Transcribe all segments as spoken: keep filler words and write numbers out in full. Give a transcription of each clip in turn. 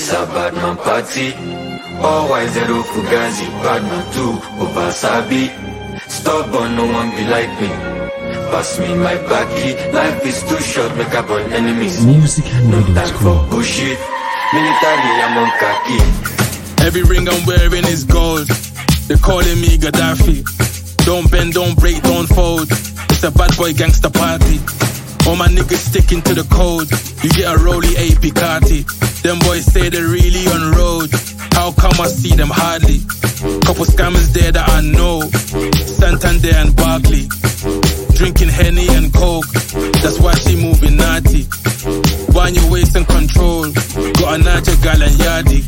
It's a bad man party. All white zero fugazi, bad man too, Obasabi. Stubborn, no one be like me. Pass me my baggy. Life is too short, make up on enemies. Music no time for bullshit. Military, I'm on khaki. Every ring I'm wearing is gold. They're calling me Gaddafi. Don't bend, don't break, don't fold. It's a bad boy gangster party. All my niggas sticking to the code. You get a rolly A Picati. Them boys say they're really on road. How come I see them hardly? Couple scammers there that I know. Santander and Barkley. Drinking Henny and Coke. That's why she moving naughty. Wind your waist and control. Got a Niger gal and Yardi.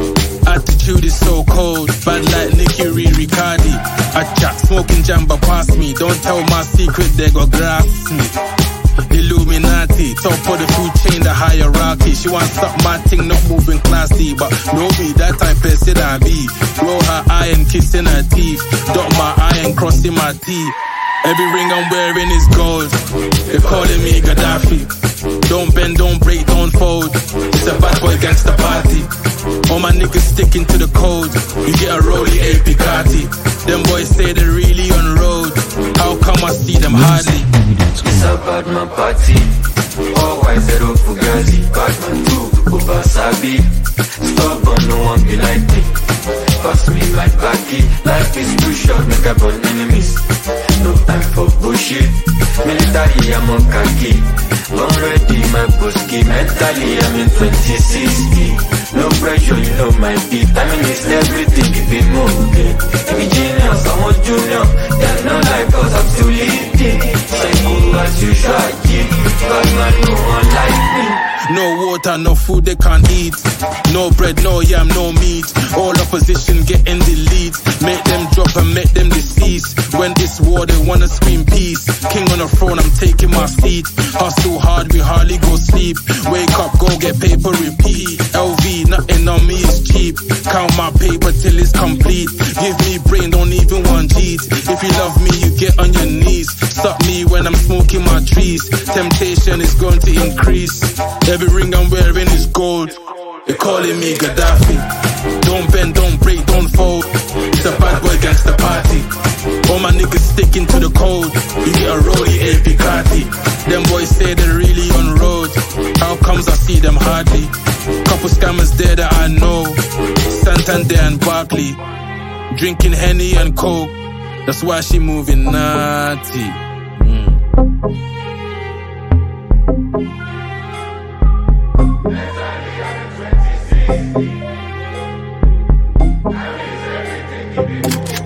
Attitude is so cold. Bad like Nicky Riccardi. I chat smoking jamba past me. Don't tell my secret, they go grasp me. Illuminati, top of the food chain, the hierarchy. She wants stop my thing, not moving classy, but no be that type of person I be. Roll her eye and kissing her teeth. Dot my eye and crossing my teeth. Every ring I'm wearing is gold. They're calling me Gaddafi. Don't bend, don't break, don't fold. It's a bad boy gangster party. All my niggas sticking to the code. You get a rolly A Picati. Them boys say they're really on road. How come I see them hardly? It's a bad man party. All white zero fugazi, bad man too, Obasabi. Stubborn, no one be like me. Pass me my baggy. Life is too short, make up on enemies. No time for bullshit. Military, I'm on khaki. Born ready, my buski. Mentally, I'm in twenty sixty. No pressure, you know my beat. Timing is everything, keep it moving. Every genius, I'm a junior. They're not like us, I'm still leading. Psycho as usual, yeah. Bad man, no one like me. No water, no food they can't eat. No bread, no yam, no meat. All opposition getting the lead. Make them drop and make them decease. When this war they wanna scream peace. King on the throne, I'm taking my seat. Hustle hard, we hardly go sleep. Wake up, go get paper, repeat. L V, nothing on me is cheap. Count my paper till it's complete. Give me brain, don't even want G's. If you love me, you get on your knees. Stop me when I'm smoking my trees. Temptation is going to increase. Every ring I'm wearing is gold. They're calling me Gaddafi. Don't bend, don't break, don't fold. It's a bad boy gangster party. All my niggas sticking to the code. You get a rolly A Picati. Them boys say they're really on road. How comes I see them hardly? Couple scammers there that I know. Santander and Barkley. Drinking Henny and Coke. That's why she moving naughty. Mm. I